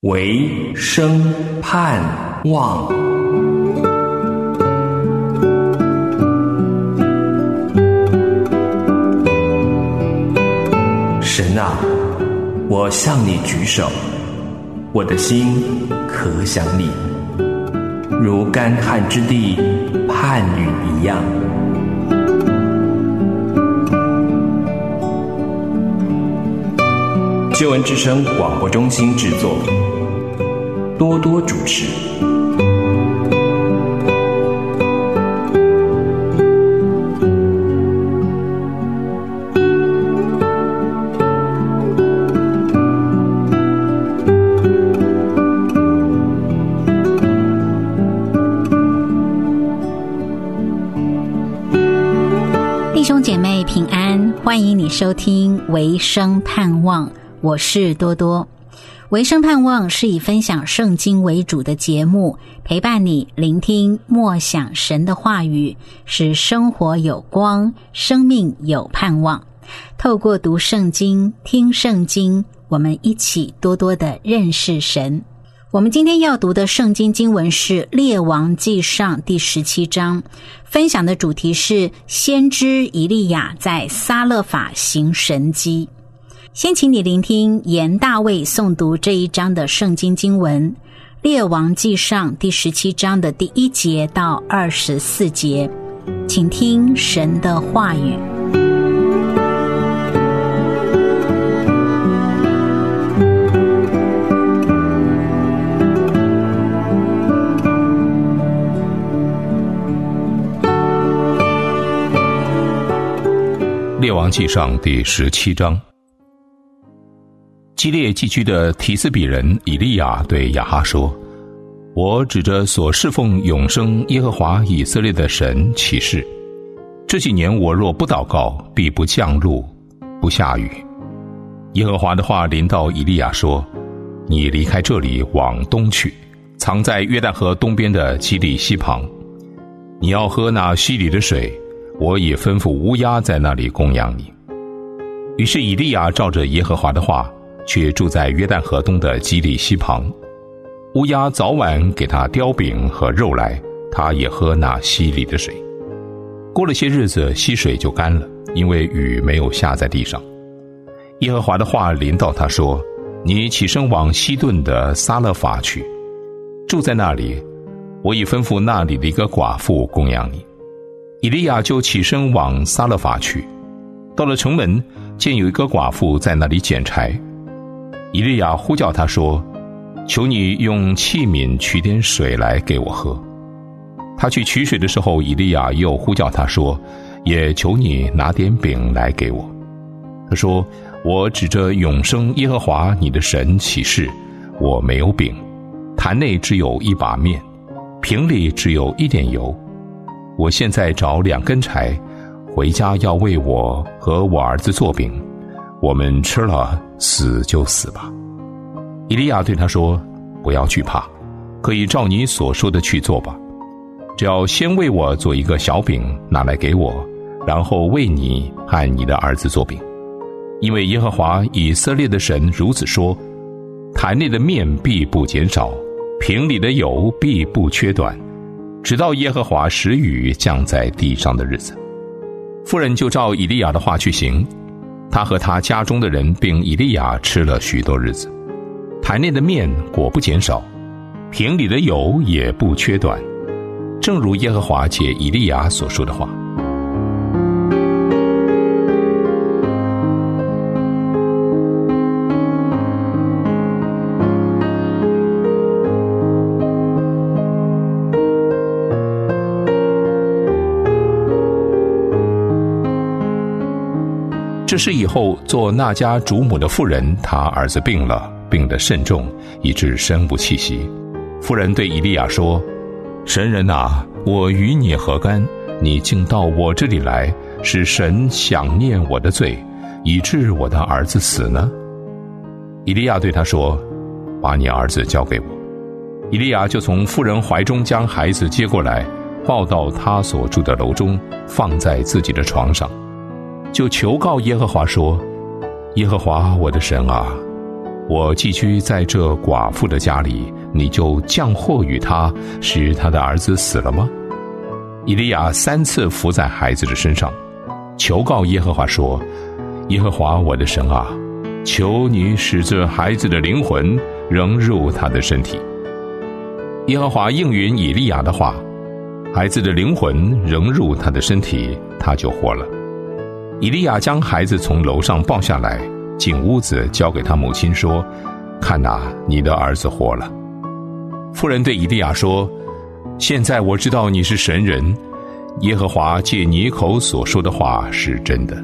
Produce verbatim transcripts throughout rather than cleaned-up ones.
唯生盼望。神啊，我向你举手，我的心可想你，如干旱之地盼雨一样。救恩之声广播中心制作，多多主持。 弟兄姐妹平安，欢迎你收听唯生盼望，我是多多。唯生盼望是以分享圣经为主的节目，陪伴你聆听默想神的话语，使生活有光，生命有盼望。透过读圣经、听圣经，我们一起多多的认识神。我们今天要读的圣经经文是列王纪上第十七章，分享的主题是先知以利亚在撒勒法行神迹。先请你聆听严大卫诵读这一章的圣经经文，列王纪上第十七章的第一节到二十四节，请听神的话语。 列王纪上第十七章，基列寄居的提斯比人以利亚对亚哈说：我指着所侍奉永生耶和华以色列的神起誓，这几年我若不祷告，必不降露，不下雨。耶和华的话临到以利亚说：你离开这里往东去，藏在约旦河东边的基利溪旁，你要喝那溪里的水，我也吩咐乌鸦在那里供养你。于是以利亚照着耶和华的话，却住在约旦河东的基利溪旁。乌鸦早晚给他叼饼和肉来，他也喝那溪里的水。过了些日子，溪水就干了，因为雨没有下在地上。耶和华的话临到他说：你起身往西顿的撒勒法去，住在那里，我已吩咐那里的一个寡妇供养你。以利亚就起身往撒勒法去，到了城门，见有一个寡妇在那里捡柴。以利亚呼叫他说：求你用器皿取点水来给我喝。他去取水的时候，以利亚又呼叫他说：也求你拿点饼来给我。他说：我指着永生耶和华你的神起誓，我没有饼，坛内只有一把面，瓶里只有一点油。我现在找两根柴，回家要为我和我儿子做饼，我们吃了，死就死吧。以利亚对他说：不要惧怕，可以照你所说的去做吧。只要先为我做一个小饼，拿来给我，然后为你和你的儿子做饼。因为耶和华以色列的神如此说：坛内的面必不减少，瓶里的油必不缺短，直到耶和华使雨降在地上的日子。妇人就照以利亚的话去行，他和他家中的人并以利亚吃了许多日子。坛内的面果不减少，瓶里的油也不缺短，正如耶和华借以利亚所说的话。这事以后，做那家主母的妇人，她儿子病了，病得甚重，以致生不气息。妇人对以利亚说：神人啊，我与你何干？你竟到我这里来，使神想念我的罪，以致我的儿子死呢？以利亚对他说：把你儿子交给我。以利亚就从妇人怀中将孩子接过来，抱到他所住的楼中，放在自己的床上，就求告耶和华说：耶和华我的神啊， 我寄居在这寡妇的家里，你就降祸与她，使她的儿子死了吗？以利亚三次伏在孩子的身上，求告耶和华说：耶和华我的神啊，求你使这孩子的灵魂仍入他的身体。耶和华应允以利亚的话，孩子的灵魂仍入他的身体，他就活了。以利亚将孩子从楼上抱下来，进屋子交给他母亲说：看哪，你的儿子活了。妇人对以利亚说：现在我知道你是神人，耶和华借你口所说的话是真的。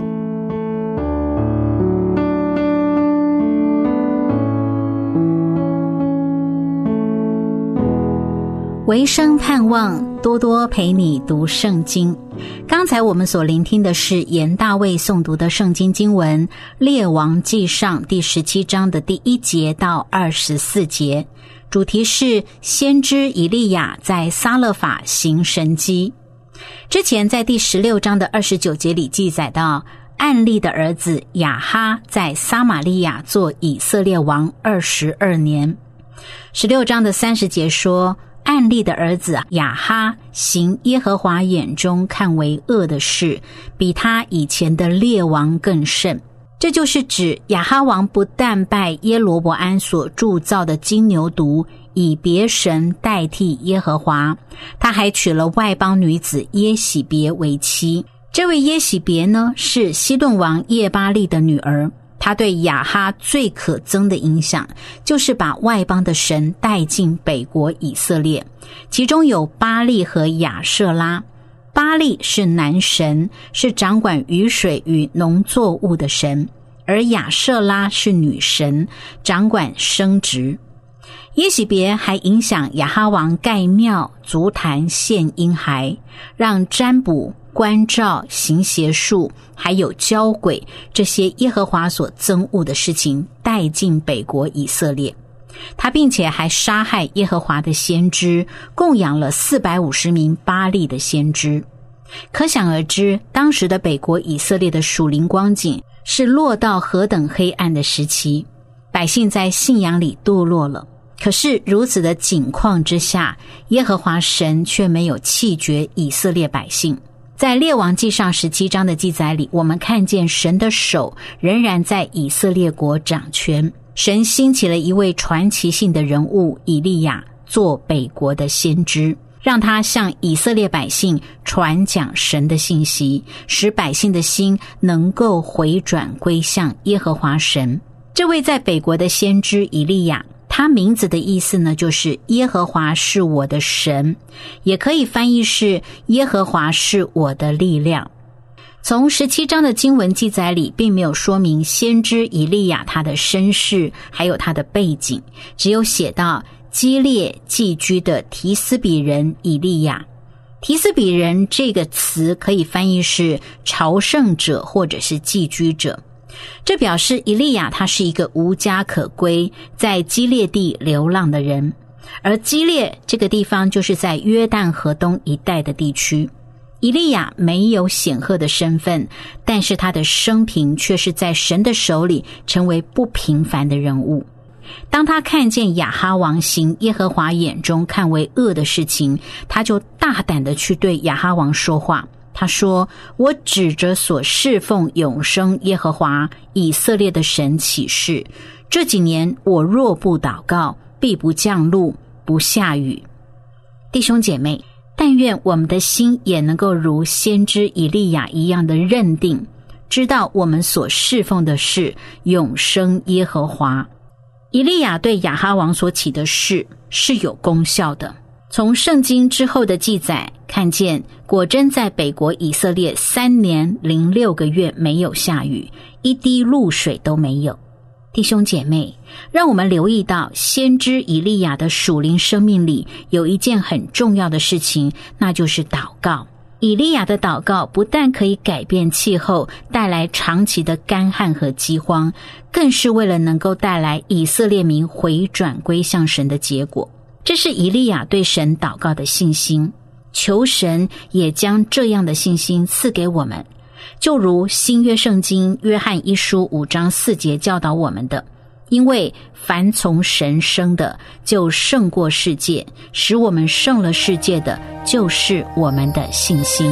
唯生盼望，多多陪你读圣经。刚才我们所聆听的是严大卫诵读的圣经经文《列王纪上》第十七章的第一节到二十四节，主题是先知以利亚在撒勒法行神迹。之前在第十六章的二十九节里记载到，暗利的儿子亚哈在撒玛利亚做以色列王二十二年。十六章的三十节说，暗利的儿子亚哈行耶和华眼中看为恶的事，比他以前的列王更甚。这就是指亚哈王不但拜耶罗伯安所铸造的金牛犊，以别神代替耶和华，他还娶了外邦女子耶喜别为妻。这位耶喜别呢，是西顿王耶巴利的女儿。他对亚哈最可憎的影响，就是把外邦的神带进北国以色列，其中有巴力和亚舍拉。巴力是男神，是掌管雨水与农作物的神，而亚舍拉是女神，掌管生殖。耶喜别还影响亚哈王盖庙、足坛、献婴孩，让占卜、观照、行邪术还有交鬼这些耶和华所憎恶的事情带进北国以色列。他并且还杀害耶和华的先知，供养了四百五十名巴力的先知。可想而知，当时的北国以色列的属灵光景是落到何等黑暗的时期，百姓在信仰里堕落了。可是如此的景况之下，耶和华神却没有弃绝以色列百姓。在列王纪上十七章的记载里，我们看见神的手仍然在以色列国掌权。神兴起了一位传奇性的人物以利亚做北国的先知，让他向以色列百姓传讲神的信息，使百姓的心能够回转归向耶和华神。这位在北国的先知以利亚，他名字的意思呢，就是耶和华是我的神，也可以翻译是耶和华是我的力量。从十七章的经文记载里，并没有说明先知以利亚他的身世还有他的背景，只有写到基列寄居的提斯比人以利亚。提斯比人这个词可以翻译是朝圣者或者是寄居者，这表示以利亚他是一个无家可归，在基列地流浪的人。而基列这个地方就是在约旦河东一带的地区。以利亚没有显赫的身份，但是他的生平却是在神的手里成为不平凡的人物。当他看见亚哈王行耶和华眼中看为恶的事情，他就大胆地去对亚哈王说话。他说，我指着所侍奉永生耶和华以色列的神起誓，这几年我若不祷告，必不降露，不下雨。弟兄姐妹，但愿我们的心也能够如先知以利亚一样的认定，知道我们所侍奉的是永生耶和华。以利亚对亚哈王所起的誓是有功效的。从圣经之后的记载看见，果真在北国以色列三年零六个月没有下雨，一滴露水都没有。弟兄姐妹，让我们留意到先知以利亚的属灵生命里有一件很重要的事情，那就是祷告。以利亚的祷告不但可以改变气候，带来长期的干旱和饥荒，更是为了能够带来以色列民回转归向神的结果。这是以利亚对神祷告的信心，求神也将这样的信心赐给我们。就如新约圣经约翰一书五章四节教导我们的， 因为凡从神生的就胜过世界，使我们胜了世界的就是我们的信心。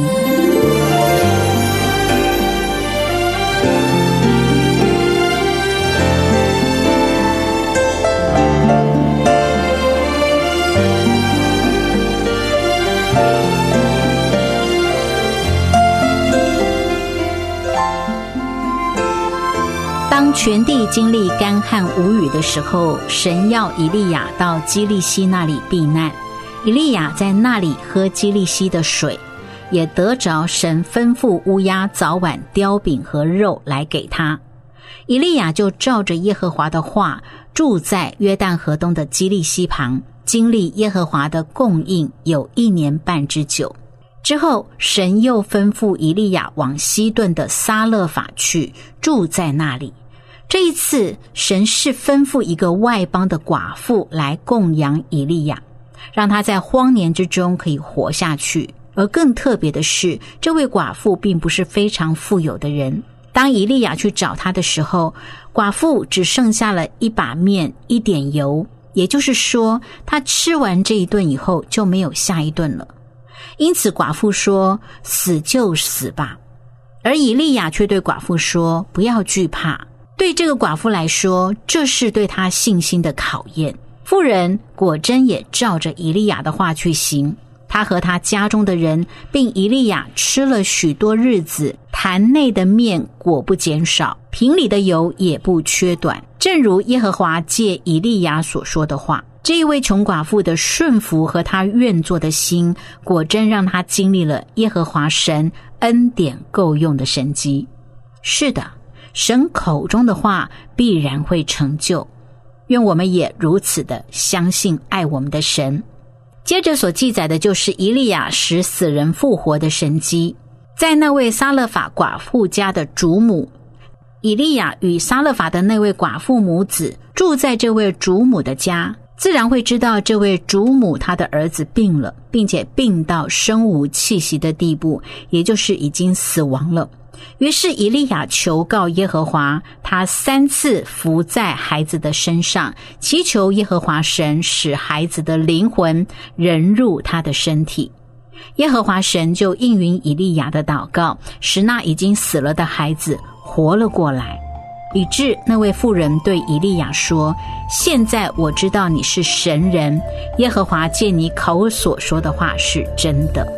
当全地经历干旱无雨的时候，神要以利亚到基利西那里避难。以利亚在那里喝基利西的水，也得着神吩咐乌鸦早晚叼饼和肉来给他。以利亚就照着耶和华的话，住在约旦河东的基利西旁，经历耶和华的供应有一年半之久。之后，神又吩咐以利亚往西顿的撒勒法去，住在那里。这一次，神是吩咐一个外邦的寡妇来供养以利亚，让他在荒年之中可以活下去。而更特别的是，这位寡妇并不是非常富有的人。当以利亚去找他的时候，寡妇只剩下了一把面，一点油，也就是说，他吃完这一顿以后就没有下一顿了。因此寡妇说，死就死吧。而以利亚却对寡妇说，不要惧怕。对这个寡妇来说，这是对她信心的考验。妇人果真也照着以利亚的话去行，她和她家中的人并以利亚吃了许多日子，坛内的面果不减少，瓶里的油也不缺短，正如耶和华借以利亚所说的话。这一位穷寡妇的顺服和她愿做的心，果真让她经历了耶和华神恩典够用的神迹。是的，神口中的话必然会成就，愿我们也如此的相信爱我们的神。接着所记载的就是以利亚使死人复活的神迹。在那位撒勒法寡妇家的主母，以利亚与撒勒法的那位寡妇母子住在这位主母的家，自然会知道这位主母她的儿子病了，并且病到生无气息的地步，也就是已经死亡了。于是以利亚求告耶和华，他三次伏在孩子的身上，祈求耶和华神使孩子的灵魂人入他的身体。耶和华神就应允以利亚的祷告，使那已经死了的孩子活了过来。以致那位妇人对以利亚说，现在我知道你是神人，耶和华借你口所说的话是真的。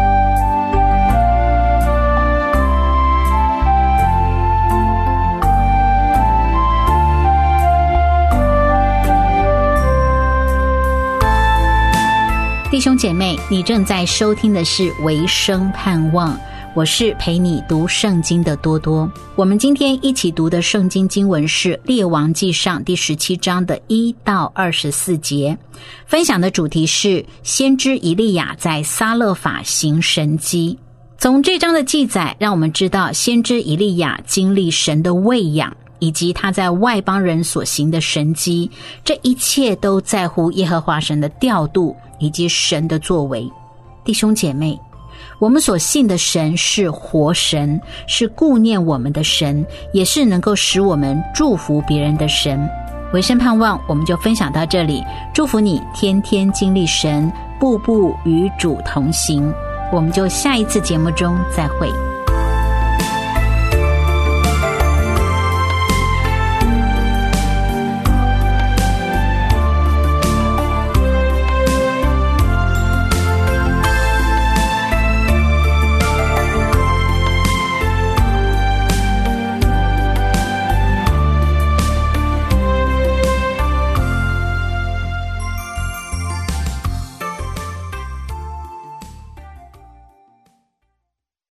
弟兄姐妹，你正在收听的是维生盼望，我是陪你读圣经的多多。我们今天一起读的圣经经文是列王纪上第十七章的一到二十四节，分享的主题是先知以利亚在撒勒法行神迹。从这章的记载让我们知道，先知以利亚经历神的喂养，以及他在外邦人所行的神迹，这一切都在乎耶和华神的调度以及神的作为。弟兄姐妹，我们所信的神是活神，是顾念我们的神，也是能够使我们祝福别人的神。维生盼望我们就分享到这里，祝福你天天经历神，步步与主同行。我们就下一次节目中再会。